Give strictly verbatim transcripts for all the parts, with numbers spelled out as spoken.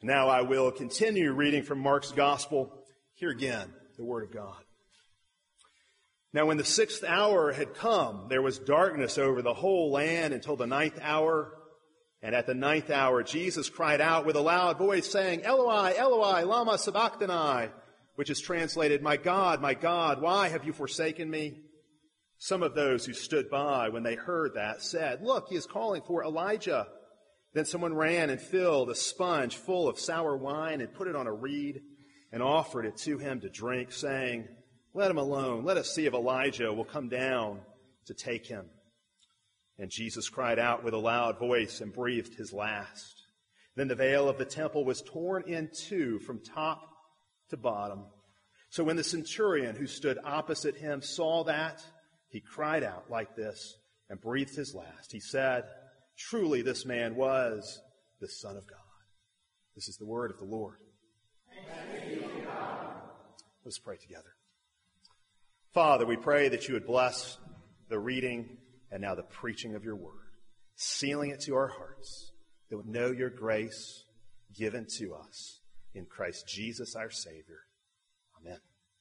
Now I will continue reading from Mark's Gospel. Here again, the Word of God. Now when the sixth hour had come, there was darkness over the whole land until the ninth hour. And at the ninth hour, Jesus cried out with a loud voice, saying, Eloi, Eloi, lama sabachthani, which is translated, My God, my God, why have you forsaken me? Some of those who stood by when they heard that said, Look, he is calling for Elijah. Then someone ran and filled a sponge full of sour wine and put it on a reed and offered it to him to drink, saying, Let him alone. Let us see if Elijah will come down to take him. And Jesus cried out with a loud voice and breathed his last. Then the veil of the temple was torn in two from top to bottom. So when the centurion who stood opposite him saw that, he cried out like this and breathed his last. He said, Truly this man was the Son of God. This is the word of the Lord. Thanks be to God. Let's pray together. Father, we pray that you would bless the reading and now the preaching of your word, sealing it to our hearts, that would know your grace given to us in Christ Jesus our Savior. Amen.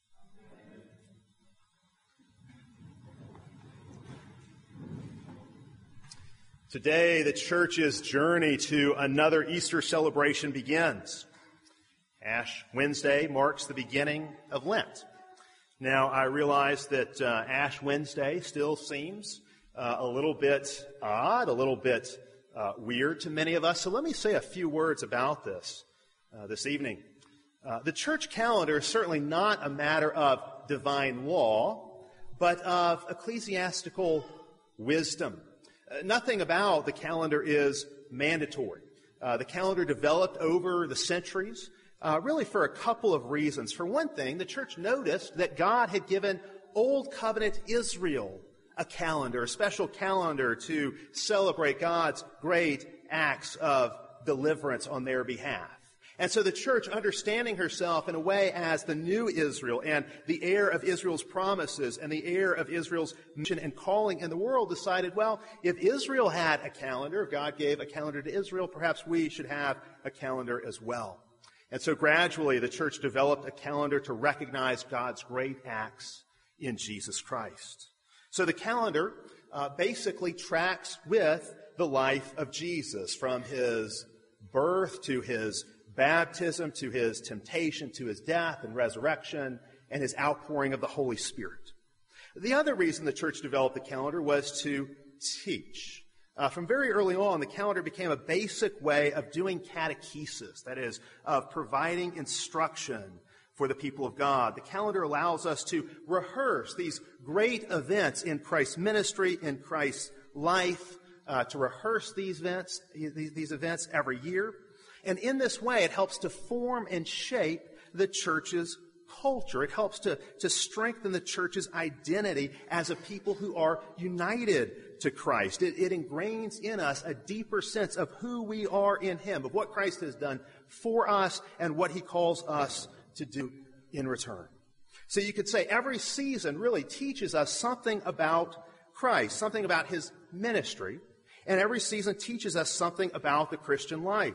Today, the church's journey to another Easter celebration begins. Ash Wednesday marks the beginning of Lent. Now, I realize that uh, Ash Wednesday still seems uh, a little bit odd, a little bit uh, weird to many of us. So let me say a few words about this uh, this evening. Uh, the church calendar is certainly not a matter of divine law, but of ecclesiastical wisdom. Uh, nothing about the calendar is mandatory. Uh, the calendar developed over the centuries, uh, really for a couple of reasons. For one thing, the church noticed that God had given Old Covenant Israel a calendar, a special calendar to celebrate God's great acts of deliverance on their behalf. And so the church, understanding herself in a way as the new Israel and the heir of Israel's promises and the heir of Israel's mission and calling in the world, decided, well, if Israel had a calendar, if God gave a calendar to Israel, perhaps we should have a calendar as well. And so gradually the church developed a calendar to recognize God's great acts in Jesus Christ. So the calendar uh, basically tracks with the life of Jesus, from his birth to his baptism, to his temptation, to his death and resurrection, and his outpouring of the Holy Spirit. The other reason the church developed the calendar was to teach. Uh, from very early on, the calendar became a basic way of doing catechesis, that is, of providing instruction for the people of God. The calendar allows us to rehearse these great events in Christ's ministry, in Christ's life, uh, to rehearse these events, these, these events every year. And in this way, it helps to form and shape the church's culture. It helps to, to strengthen the church's identity as a people who are united to Christ. It, it ingrains in us a deeper sense of who we are in him, of what Christ has done for us and what he calls us to do in return. So you could say every season really teaches us something about Christ, something about his ministry, and every season teaches us something about the Christian life.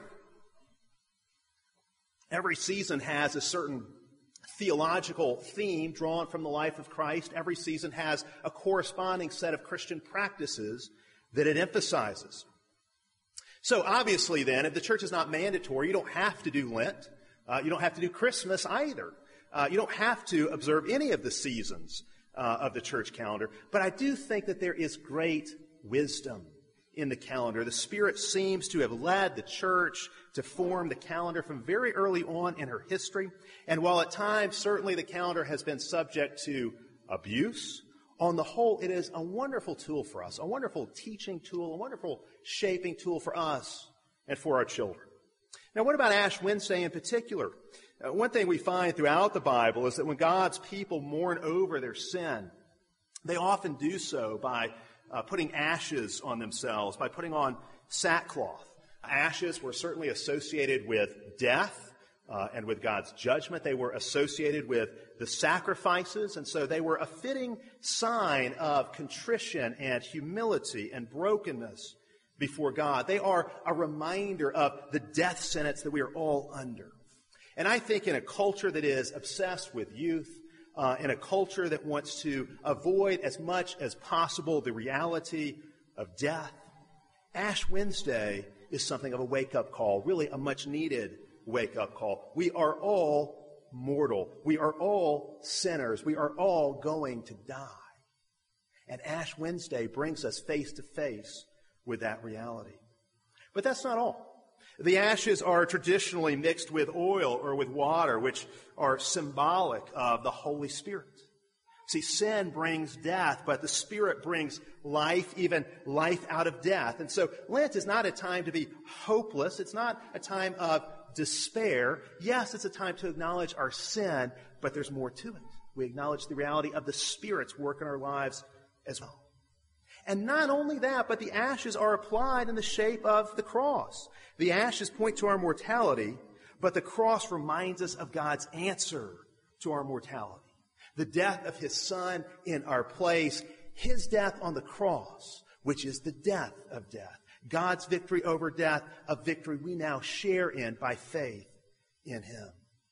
Every season has a certain theological theme drawn from the life of Christ. Every season has a corresponding set of Christian practices that it emphasizes. So obviously then, if the church is not mandatory, you don't have to do Lent. Uh, you don't have to do Christmas either. Uh, you don't have to observe any of the seasons uh, of the church calendar. But I do think that there is great wisdom in the calendar. The Spirit seems to have led the church to form the calendar from very early on in her history. And while at times certainly the calendar has been subject to abuse, on the whole it is a wonderful tool for us, a wonderful teaching tool, a wonderful shaping tool for us and for our children. Now, what about Ash Wednesday in particular? Uh, one thing we find throughout the Bible is that when God's people mourn over their sin, they often do so by uh, putting ashes on themselves, by putting on sackcloth. Ashes were certainly associated with death uh, and with God's judgment. They were associated with the sacrifices, and so they were a fitting sign of contrition and humility and brokenness before God. They are a reminder of the death sentence that we are all under. And I think in a culture that is obsessed with youth, uh, in a culture that wants to avoid as much as possible the reality of death, Ash Wednesday is something of a wake-up call, really a much-needed wake-up call. We are all mortal. We are all sinners. We are all going to die. And Ash Wednesday brings us face to face with that reality. But that's not all. The ashes are traditionally mixed with oil or with water, which are symbolic of the Holy Spirit. See, sin brings death, but the Spirit brings life, even life out of death. And so Lent is not a time to be hopeless. It's not a time of despair. Yes, it's a time to acknowledge our sin, but there's more to it. We acknowledge the reality of the Spirit's work in our lives as well. And not only that, but the ashes are applied in the shape of the cross. The ashes point to our mortality, but the cross reminds us of God's answer to our mortality. The death of His Son in our place, His death on the cross, which is the death of death. God's victory over death, a victory we now share in by faith in Him.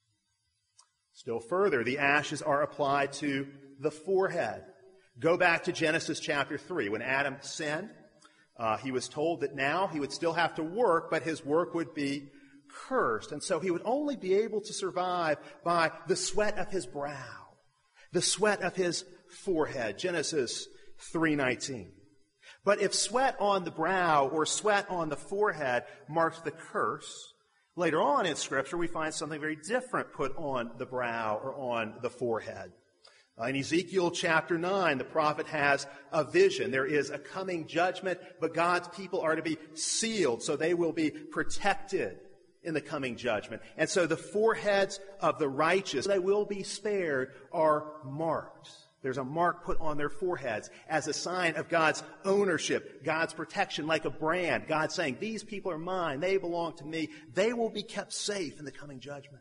Still further, the ashes are applied to the forehead. Go back to Genesis chapter three. When Adam sinned, uh, he was told that now he would still have to work, but his work would be cursed. And so he would only be able to survive by the sweat of his brow, the sweat of his forehead. Genesis three nineteen. But if sweat on the brow or sweat on the forehead marks the curse, later on in Scripture we find something very different put on the brow or on the forehead. Uh, in Ezekiel chapter nine, the prophet has a vision. There is a coming judgment, but God's people are to be sealed, so they will be protected in the coming judgment. And so the foreheads of the righteous, they will be spared, are marked. There's a mark put on their foreheads as a sign of God's ownership, God's protection, like a brand. God saying, these people are mine, they belong to me, they will be kept safe in the coming judgment.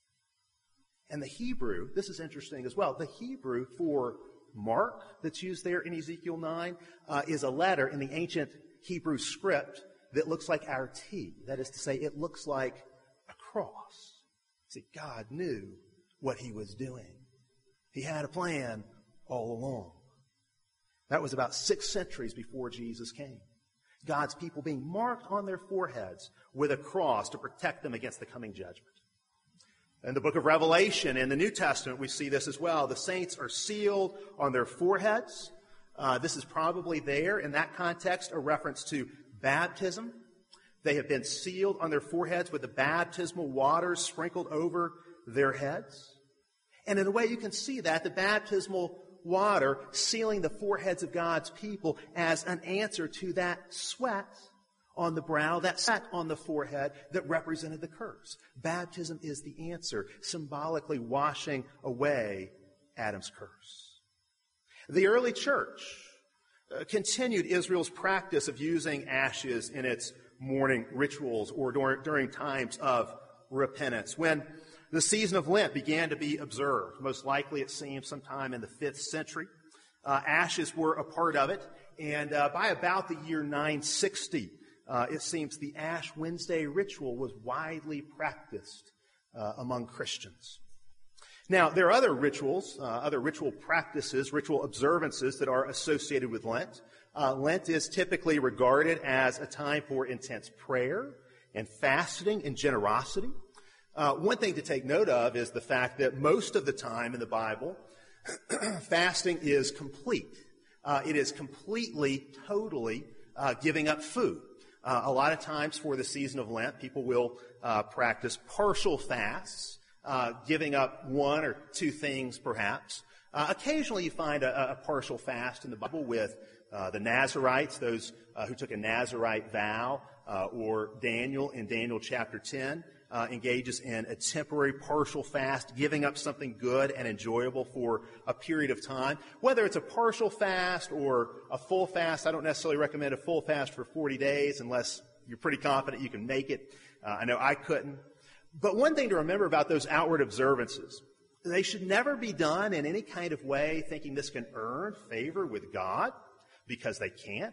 And the Hebrew, this is interesting as well, the Hebrew for mark that's used there in Ezekiel nine uh, is a letter in the ancient Hebrew script that looks like our T. That is to say, it looks like a cross. See, God knew what He was doing. He had a plan all along. That was about six centuries before Jesus came. God's people being marked on their foreheads with a cross to protect them against the coming judgment. In the book of Revelation, in the New Testament, we see this as well. The saints are sealed on their foreheads. Uh, this is probably there, in that context, a reference to baptism. They have been sealed on their foreheads with the baptismal waters sprinkled over their heads. And in a way, you can see that, the baptismal water sealing the foreheads of God's people as an answer to that sweat on the brow, that sweat on the forehead that represented the curse. Baptism is the answer, symbolically washing away Adam's curse. The early church uh, continued Israel's practice of using ashes in its mourning rituals or during, during times of repentance. When the season of Lent began to be observed, most likely it seems sometime in the fifth century, uh, ashes were a part of it, and uh, by about the year nine sixty, Uh, it seems the Ash Wednesday ritual was widely practiced uh, among Christians. Now, there are other rituals, uh, other ritual practices, ritual observances that are associated with Lent. Uh, Lent is typically regarded as a time for intense prayer and fasting and generosity. Uh, one thing to take note of is the fact that most of the time in the Bible, fasting is complete. Uh, it is completely, totally uh, giving up food. Uh, a lot of times for the season of Lent, people will uh, practice partial fasts, uh, giving up one or two things perhaps. Uh, occasionally you find a, a partial fast in the Bible with uh, the Nazarites, those uh, who took a Nazarite vow, uh, or Daniel in Daniel chapter ten uh, engages in a temporary partial fast, giving up something good and enjoyable for a period of time. Whether it's a partial fast or a full fast, I don't necessarily recommend a full fast for forty days unless you're pretty confident you can make it. Uh, I know I couldn't. But one thing to remember about those outward observances, they should never be done in any kind of way thinking this can earn favor with God, because they can't.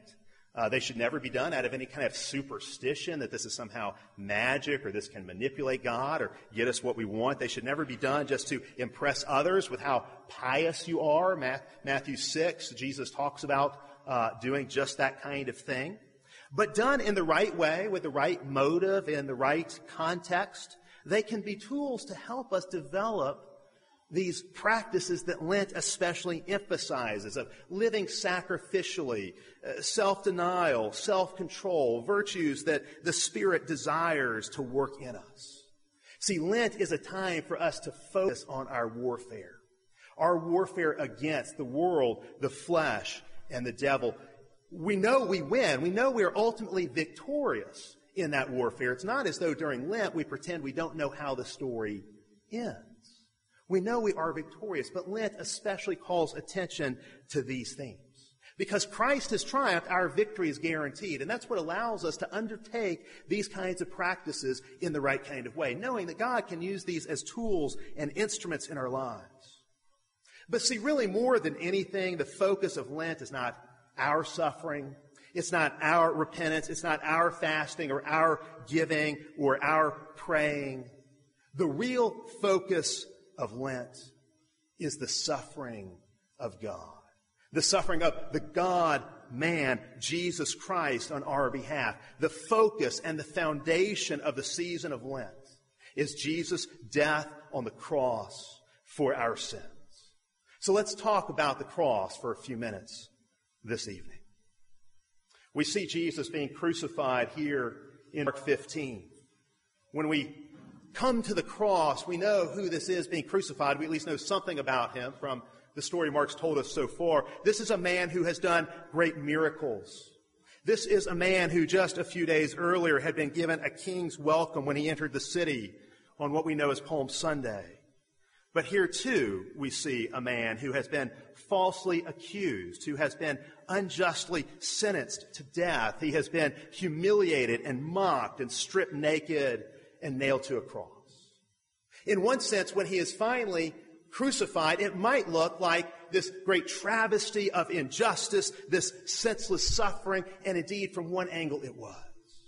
Uh, they should never be done out of any kind of superstition that this is somehow magic or this can manipulate God or get us what we want. They should never be done just to impress others with how pious you are. Matthew six, Jesus talks about uh, doing just that kind of thing. But done in the right way, with the right motive, in the right context, they can be tools to help us develop these practices that Lent especially emphasizes, of living sacrificially, uh, self-denial, self-control, virtues that the Spirit desires to work in us. See, Lent is a time for us to focus on our warfare, our warfare against the world, the flesh, and the devil. We know we win. We know we are ultimately victorious in that warfare. It's not as though during Lent we pretend we don't know how the story ends. We know we are victorious, but Lent especially calls attention to these themes. Because Christ has triumphed, our victory is guaranteed. And that's what allows us to undertake these kinds of practices in the right kind of way, knowing that God can use these as tools and instruments in our lives. But see, really more than anything, the focus of Lent is not our suffering. It's not our repentance. It's not our fasting or our giving or our praying. The real focus of Lent is the suffering of God. The suffering of the God-man, Jesus Christ, on our behalf. The focus and the foundation of the season of Lent is Jesus' death on the cross for our sins. So let's talk about the cross for a few minutes this evening. We see Jesus being crucified here in Mark fifteen. When we come to the cross, we know who this is being crucified. We at least know something about him from the story Mark's told us so far. This is a man who has done great miracles. This is a man who just a few days earlier had been given a king's welcome when he entered the city on what we know as Palm Sunday. But here too we see a man who has been falsely accused, who has been unjustly sentenced to death. He has been humiliated and mocked and stripped naked and nailed to a cross. In one sense, when he is finally crucified, it might look like this great travesty of injustice, this senseless suffering, and indeed, from one angle, it was.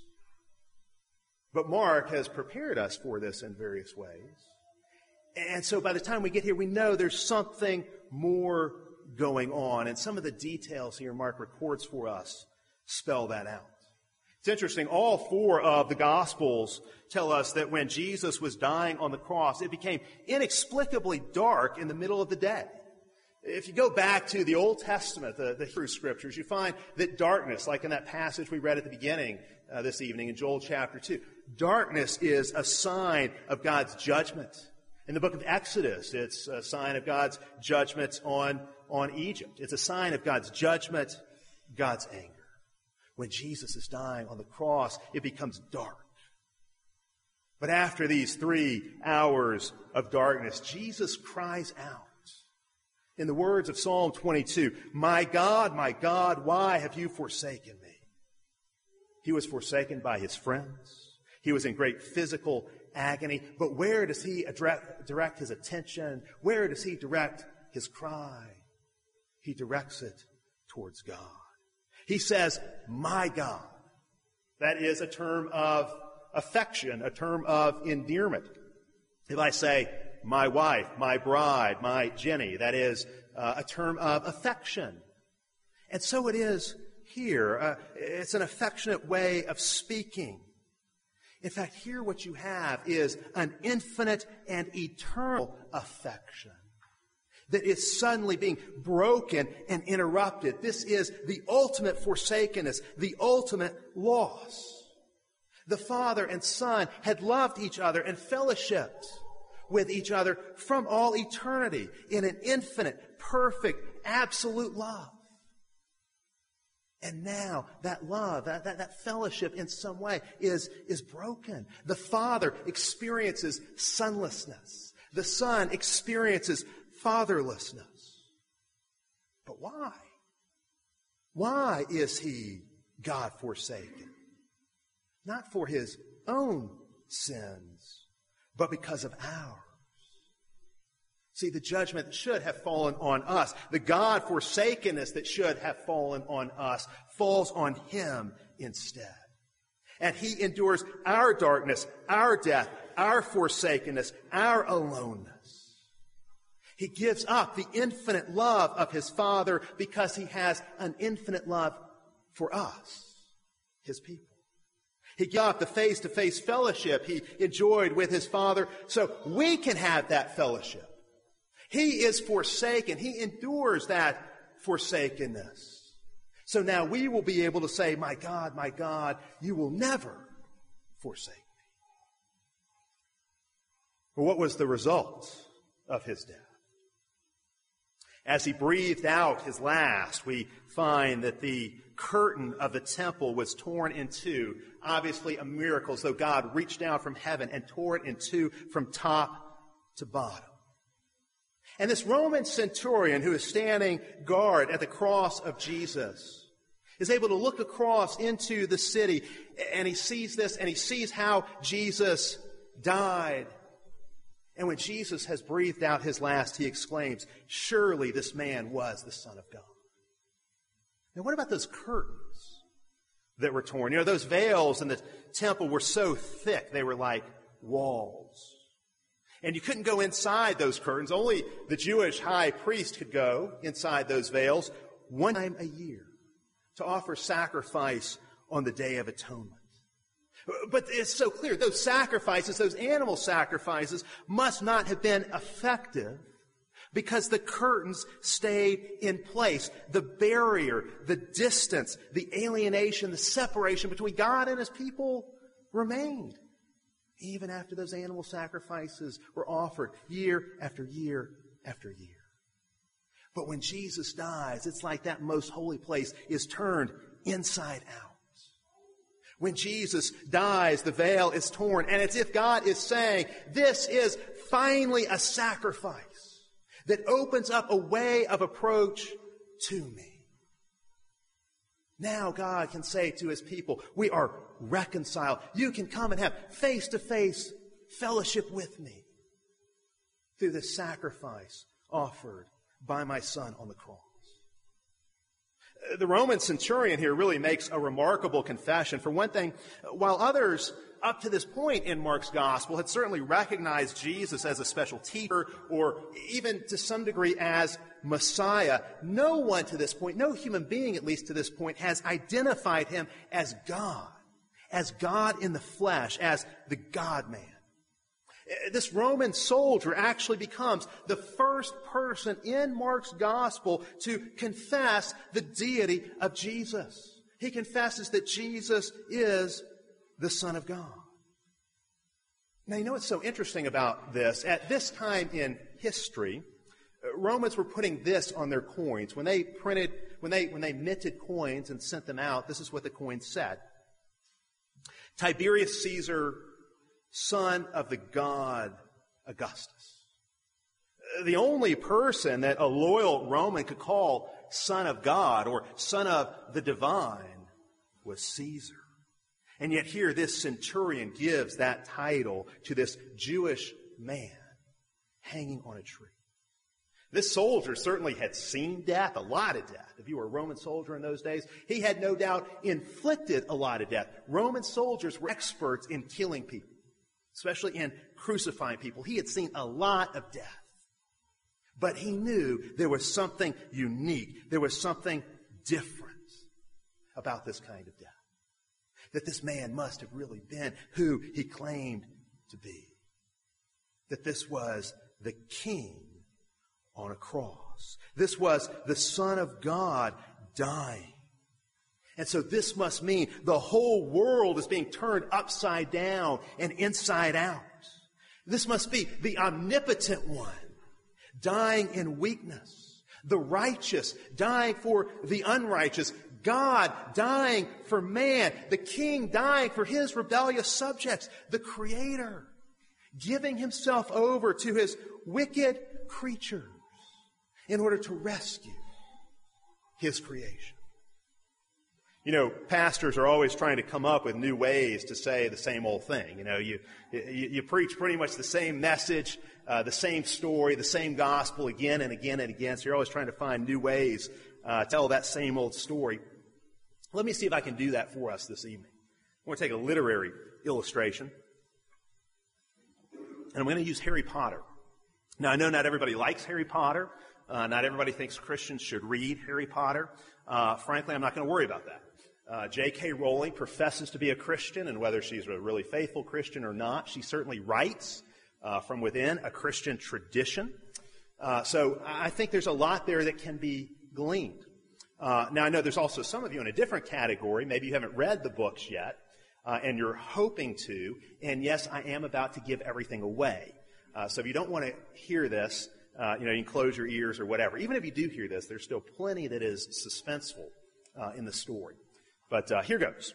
But Mark has prepared us for this in various ways. And so by the time we get here, we know there's something more going on. And some of the details here Mark records for us spell that out. It's interesting, all four of the Gospels tell us that when Jesus was dying on the cross, it became inexplicably dark in the middle of the day. If you go back to the Old Testament, the, the Hebrew Scriptures, you find that darkness, like in that passage we read at the beginning uh, this evening in Joel chapter two, darkness is a sign of God's judgment. In the book of Exodus, it's a sign of God's judgment on, on Egypt. It's a sign of God's judgment, God's anger. When Jesus is dying on the cross, it becomes dark. But after these three hours of darkness, Jesus cries out. In the words of Psalm twenty-two, "My God, my God, why have you forsaken me?" He was forsaken by his friends. He was in great physical agony. But where does he direct, direct his attention? Where does he direct his cry? He directs it towards God. He says, "My God." That is a term of affection, a term of endearment. If I say, "My wife, my bride, my Jenny," that is uh, a term of affection. And so it is here. Uh, it's an affectionate way of speaking. In fact, here what you have is an infinite and eternal affection that is suddenly being broken and interrupted. This is the ultimate forsakenness, the ultimate loss. The Father and Son had loved each other and fellowshipped with each other from all eternity in an infinite, perfect, absolute love. And now that love, that, that, that fellowship in some way is, is broken. The Father experiences sonlessness. The Son experiences fatherlessness. But why? Why is he God forsaken? Not for his own sins, but because of ours. See, the judgment that should have fallen on us, the God-forsakenness that should have fallen on us, falls on him instead. And he endures our darkness, our death, our forsakenness, our aloneness. He gives up the infinite love of his Father because he has an infinite love for us, his people. He gave up the face-to-face fellowship he enjoyed with his Father so we can have that fellowship. He is forsaken. He endures that forsakenness. So now we will be able to say, my God, my God, you will never forsake me. Well, what was the result of his death? As he breathed out his last, we find that the curtain of the temple was torn in two. Obviously a miracle, as though God reached down from heaven and tore it in two from top to bottom. And this Roman centurion who is standing guard at the cross of Jesus is able to look across into the city, and he sees this, and he sees how Jesus died. And when Jesus has breathed out his last, he exclaims, surely this man was the Son of God. Now, what about those curtains that were torn? You know, those veils in the temple were so thick, they were like walls. And you couldn't go inside those curtains. Only the Jewish high priest could go inside those veils one time a year to offer sacrifice on the Day of Atonement. But it's so clear, those sacrifices, those animal sacrifices, must not have been effective because the curtains stayed in place. The barrier, the distance, the alienation, the separation between God and his people remained, even after those animal sacrifices were offered year after year after year. But when Jesus dies, it's like that most holy place is turned inside out. When Jesus dies, the veil is torn, and it's as if God is saying, this is finally a sacrifice that opens up a way of approach to me. Now God can say to his people, we are reconciled. You can come and have face-to-face fellowship with me through this sacrifice offered by my Son on the cross. The Roman centurion here really makes a remarkable confession. For one thing, while others up to this point in Mark's gospel had certainly recognized Jesus as a special teacher or even to some degree as Messiah, no one to this point, no human being at least to this point, has identified him as God, as God in the flesh, as the God-man. This Roman soldier actually becomes the first person in Mark's gospel to confess the deity of Jesus. He confesses that Jesus is the Son of God. Now, you know what's so interesting about this? At this time in history, Romans were putting this on their coins. When they printed, when they, when they minted coins and sent them out, this is what the coins said. Tiberius Caesar, son of the god Augustus. The only person that a loyal Roman could call son of God or son of the divine was Caesar. And yet here this centurion gives that title to this Jewish man hanging on a tree. This soldier certainly had seen death, a lot of death. If you were a Roman soldier in those days, he had no doubt inflicted a lot of death. Roman soldiers were experts in killing people, especially in crucifying people. He had seen a lot of death. But he knew there was something unique. There was something different about this kind of death. That this man must have really been who he claimed to be. That this was the king on a cross. This was the Son of God dying. And so this must mean the whole world is being turned upside down and inside out. This must be the omnipotent one dying in weakness. The righteous dying for the unrighteous. God dying for man. The king dying for his rebellious subjects. The Creator giving himself over to his wicked creatures in order to rescue his creation. You know, pastors are always trying to come up with new ways to say the same old thing. You know, you you, you preach pretty much the same message, uh, the same story, the same gospel again and again and again. So you're always trying to find new ways uh, to tell that same old story. Let me see if I can do that for us this evening. I want to take a literary illustration, and I'm going to use Harry Potter. Now, I know not everybody likes Harry Potter. Uh, not everybody thinks Christians should read Harry Potter. Uh, frankly, I'm not going to worry about that. Uh, J K. Rowling professes to be a Christian, and whether she's a really faithful Christian or not, she certainly writes uh, from within a Christian tradition. Uh, so I think there's a lot there that can be gleaned. Uh, now, I know there's also some of you in a different category. Maybe you haven't read the books yet, uh, and you're hoping to. And yes, I am about to give everything away. Uh, so if you don't want to hear this, uh, you know, you can close your ears or whatever. Even if you do hear this, there's still plenty that is suspenseful uh, in the story. But uh, here goes.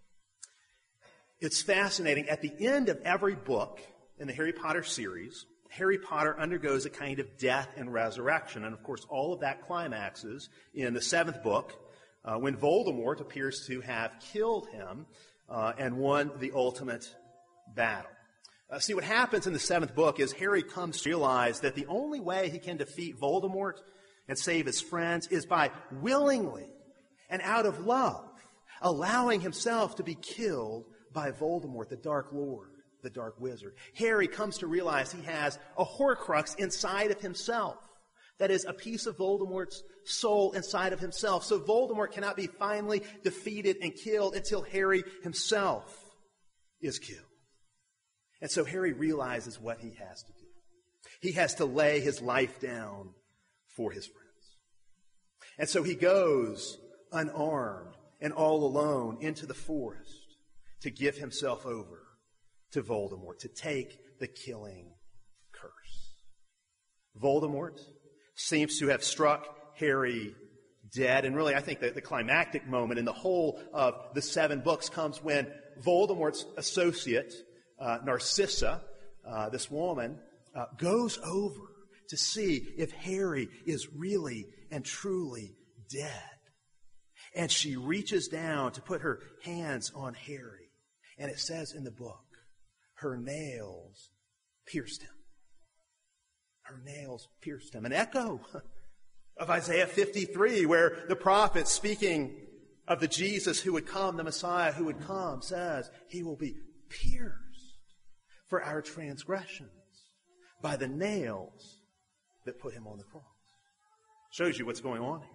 It's fascinating. At the end of every book in the Harry Potter series, Harry Potter undergoes a kind of death and resurrection. And, of course, all of that climaxes in the seventh book uh, when Voldemort appears to have killed him uh, and won the ultimate battle. Uh, see, what happens in the seventh book is Harry comes to realize that the only way he can defeat Voldemort and save his friends is by willingly and out of love allowing himself to be killed by Voldemort, the Dark Lord, the Dark Wizard. Harry comes to realize he has a Horcrux inside of himself. That is, a piece of Voldemort's soul inside of himself. So Voldemort cannot be finally defeated and killed until Harry himself is killed. And so Harry realizes what he has to do. He has to lay his life down for his friends. And so he goes unarmed and all alone into the forest to give himself over to Voldemort, to take the killing curse. Voldemort seems to have struck Harry dead. And really, I think that the climactic moment in the whole of the seven books comes when Voldemort's associate, uh, Narcissa, uh, this woman, uh, goes over to see if Harry is really and truly dead. And she reaches down to put her hands on Harry. And it says in the book, her nails pierced him. Her nails pierced him. An echo of Isaiah fifty-three, where the prophet, speaking of the Jesus who would come, the Messiah who would come, says he will be pierced for our transgressions by the nails that put him on the cross. Shows you what's going on here.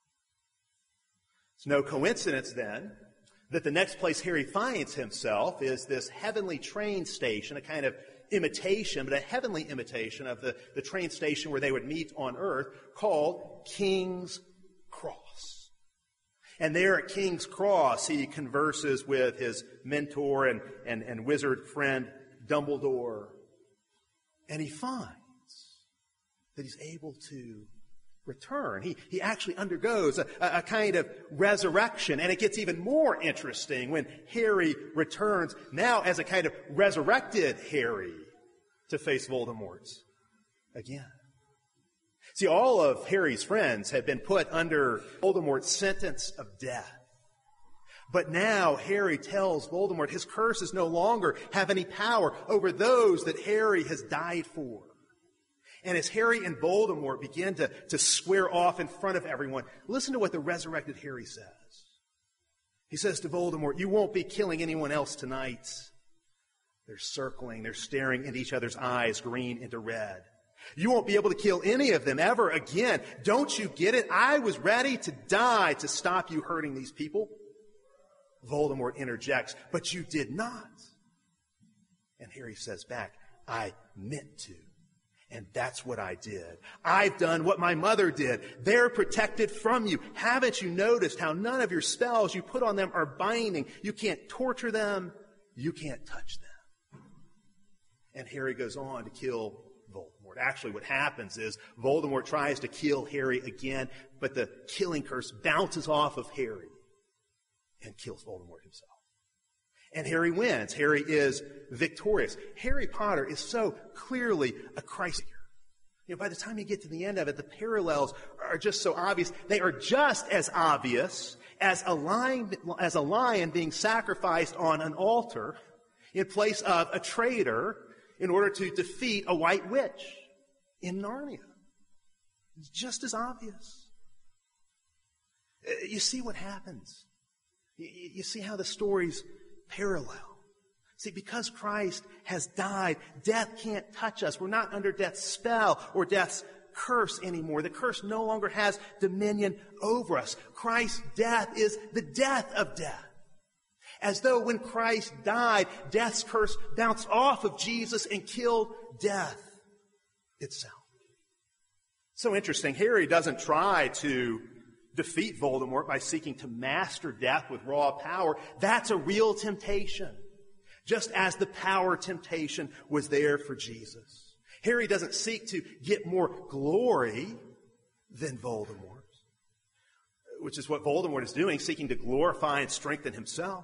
It's no coincidence, then, that the next place Harry finds himself is this heavenly train station, a kind of imitation, but a heavenly imitation of the, the train station where they would meet on earth, called King's Cross. And there at King's Cross, he converses with his mentor and, and, and wizard friend, Dumbledore, and he finds that he's able to return. He, he actually undergoes a, a kind of resurrection, and it gets even more interesting when Harry returns, now as a kind of resurrected Harry, to face Voldemort again. See, all of Harry's friends had been put under Voldemort's sentence of death. But now Harry tells Voldemort his curses no longer have any power over those that Harry has died for. And as Harry and Voldemort begin to, to square off in front of everyone, listen to what the resurrected Harry says. He says to Voldemort, "You won't be killing anyone else tonight." They're circling, they're staring into each other's eyes, green into red. "You won't be able to kill any of them ever again. Don't you get it? I was ready to die to stop you hurting these people." Voldemort interjects, "But you did not." And Harry says back, "I meant to. And that's what I did. I've done what my mother did. They're protected from you. Haven't you noticed how none of your spells you put on them are binding? You can't torture them. You can't touch them." And Harry goes on to kill Voldemort. Actually, what happens is Voldemort tries to kill Harry again, but the killing curse bounces off of Harry and kills Voldemort himself. And Harry wins. Harry is victorious. Harry Potter is so clearly a Christ figure. You know, by the time you get to the end of it, the parallels are just so obvious. They are just as obvious as a lion, as a lion being sacrificed on an altar in place of a traitor in order to defeat a white witch in Narnia. It's just as obvious. You see what happens. You see how the stories parallel. See, because Christ has died, death can't touch us. We're not under death's spell or death's curse anymore. The curse no longer has dominion over us. Christ's death is the death of death. As though when Christ died, death's curse bounced off of Jesus and killed death itself. So interesting. Harry doesn't try to defeat Voldemort by seeking to master death with raw power. That's a real temptation. Just as the power temptation was there for Jesus. Harry doesn't seek to get more glory than Voldemort, which is what Voldemort is doing, seeking to glorify and strengthen himself.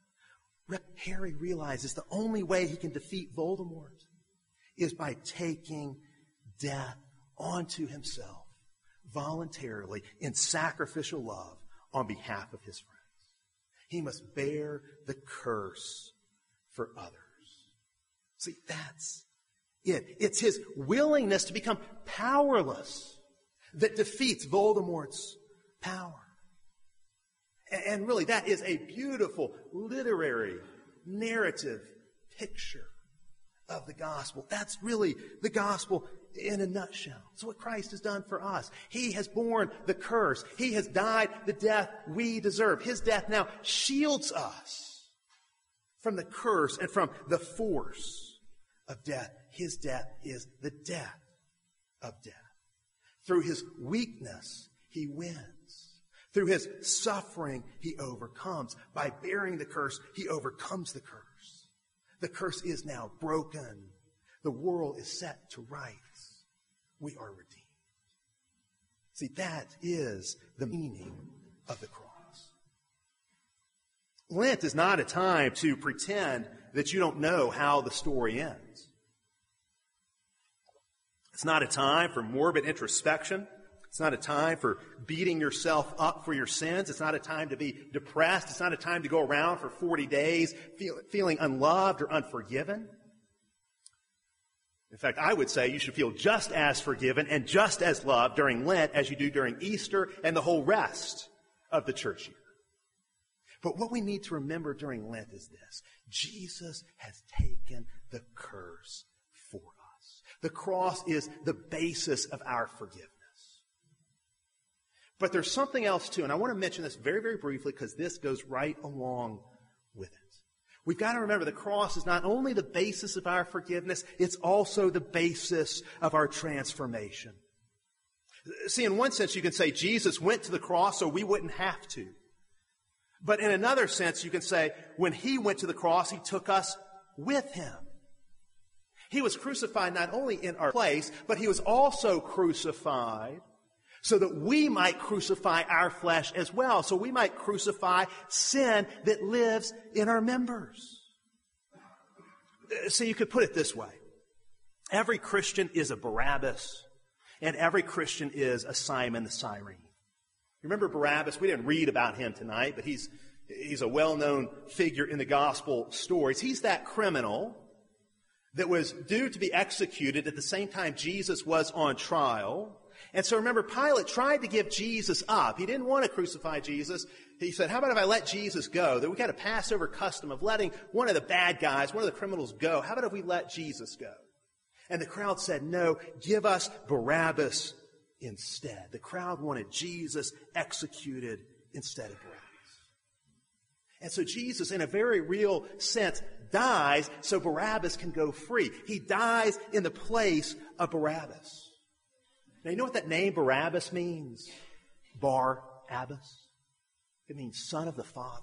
Harry realizes the only way he can defeat Voldemort is by taking death onto himself voluntarily in sacrificial love on behalf of his friends. He must bear the curse for others. See, that's it. It's his willingness to become powerless that defeats Voldemort's power. And really, that is a beautiful literary narrative picture of the gospel. That's really the gospel in a nutshell. It's what Christ has done for us. He has borne the curse. He has died the death we deserve. His death now shields us from the curse and from the force of death. His death is the death of death. Through his weakness, he wins. Through his suffering, he overcomes. By bearing the curse, he overcomes the curse. The curse is now broken. The world is set to rights. We are redeemed. See, that is the meaning of the cross. Lent is not a time to pretend that you don't know how the story ends. It's not a time for morbid introspection. It's not a time for beating yourself up for your sins. It's not a time to be depressed. It's not a time to go around for forty days feel, feeling unloved or unforgiven. In fact, I would say you should feel just as forgiven and just as loved during Lent as you do during Easter and the whole rest of the church year. But what we need to remember during Lent is this. Jesus has taken the curse for us. The cross is the basis of our forgiveness. But there's something else too, and I want to mention this very, very briefly because this goes right along with it. We've got to remember the cross is not only the basis of our forgiveness, it's also the basis of our transformation. See, in one sense, you can say Jesus went to the cross so we wouldn't have to. But in another sense, you can say when he went to the cross, he took us with him. He was crucified not only in our place, but he was also crucified so that we might crucify our flesh as well. So we might crucify sin that lives in our members. So you could put it this way. Every Christian is a Barabbas, and every Christian is a Simon the Cyrene. Remember Barabbas? We didn't read about him tonight, but he's, he's a well-known figure in the gospel stories. He's that criminal that was due to be executed at the same time Jesus was on trial. And so remember, Pilate tried to give Jesus up. He didn't want to crucify Jesus. He said, how about if I let Jesus go? That we got a Passover custom of letting one of the bad guys, one of the criminals go. How about if we let Jesus go? And the crowd said, no, give us Barabbas instead. The crowd wanted Jesus executed instead of Barabbas. And so Jesus, in a very real sense, dies so Barabbas can go free. He dies in the place of Barabbas. Now, you know what that name Barabbas means? Bar-Abbas. It means son of the Father.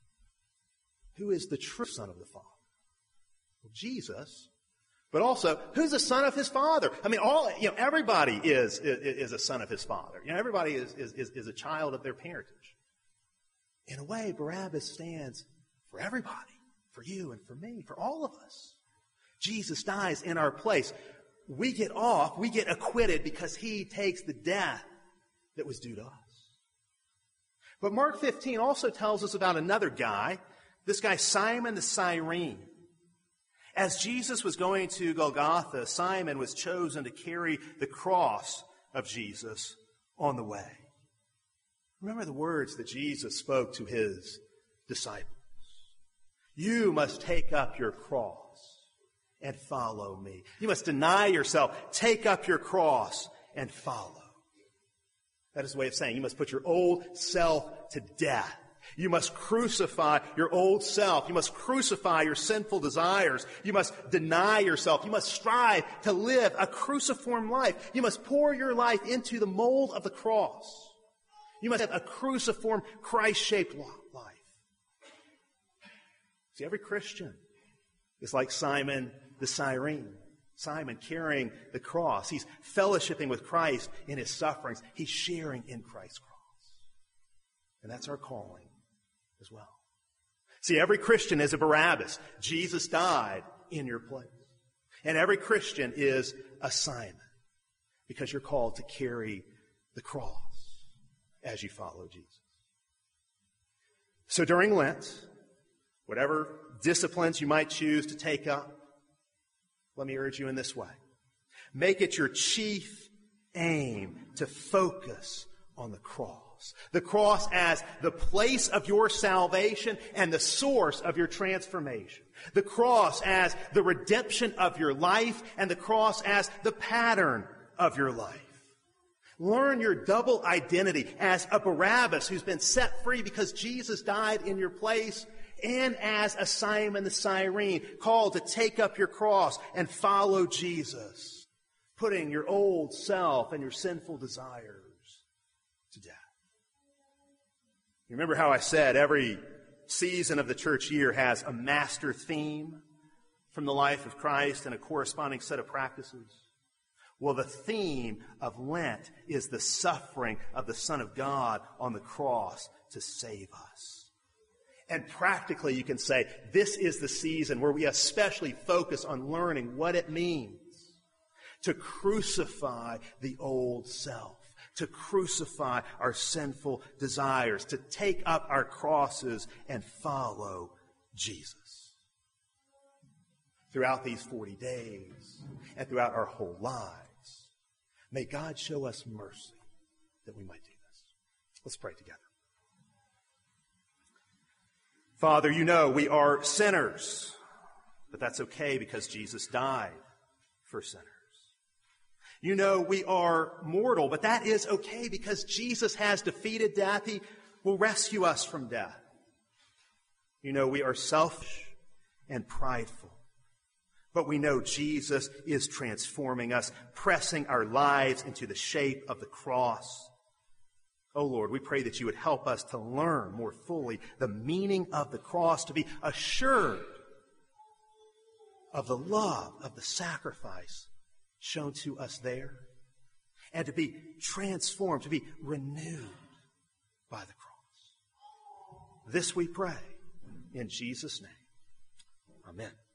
Who is the true son of the Father? Well, Jesus. But also, who's the son of his father? I mean, all, you know, everybody is, is, is a son of his father. You know, everybody is, is, is a child of their parentage. In a way, Barabbas stands for everybody. For you and for me, for all of us. Jesus dies in our place. We get off, we get acquitted because he takes the death that was due to us. But Mark fifteen also tells us about another guy, this guy Simon the Cyrene. As Jesus was going to Golgotha, Simon was chosen to carry the cross of Jesus on the way. Remember the words that Jesus spoke to his disciples. You must take up your cross and follow me. You must deny yourself, take up your cross and follow. That is the way of saying you must put your old self to death. You must crucify your old self. You must crucify your sinful desires. You must deny yourself. You must strive to live a cruciform life. You must pour your life into the mold of the cross. You must have a cruciform, Christ-shaped life. See, every Christian is like Simon the Cyrene. Simon carrying the cross. He's fellowshipping with Christ in his sufferings. He's sharing in Christ's cross. And that's our calling as well. See, every Christian is a Barabbas. Jesus died in your place. And every Christian is a Simon because you're called to carry the cross as you follow Jesus. So during Lent, whatever disciplines you might choose to take up, let me urge you in this way. Make it your chief aim to focus on the cross. The cross as the place of your salvation and the source of your transformation. The cross as the redemption of your life and the cross as the pattern of your life. Learn your double identity as a Barabbas who's been set free because Jesus died in your place, and as a Simon the Cyrene called to take up your cross and follow Jesus, putting your old self and your sinful desires to death. You remember how I said every season of the church year has a master theme from the life of Christ and a corresponding set of practices? Well, the theme of Lent is the suffering of the Son of God on the cross to save us. And practically, you can say, this is the season where we especially focus on learning what it means to crucify the old self, to crucify our sinful desires, to take up our crosses and follow Jesus. Throughout these forty days and throughout our whole lives, may God show us mercy that we might do this. Let's pray together. Father, you know we are sinners, but that's okay because Jesus died for sinners. You know we are mortal, but that is okay because Jesus has defeated death. He will rescue us from death. You know we are selfish and prideful, but we know Jesus is transforming us, pressing our lives into the shape of the cross. Oh Lord, we pray that you would help us to learn more fully the meaning of the cross, to be assured of the love of the sacrifice shown to us there, and to be transformed, to be renewed by the cross. This we pray in Jesus' name. Amen.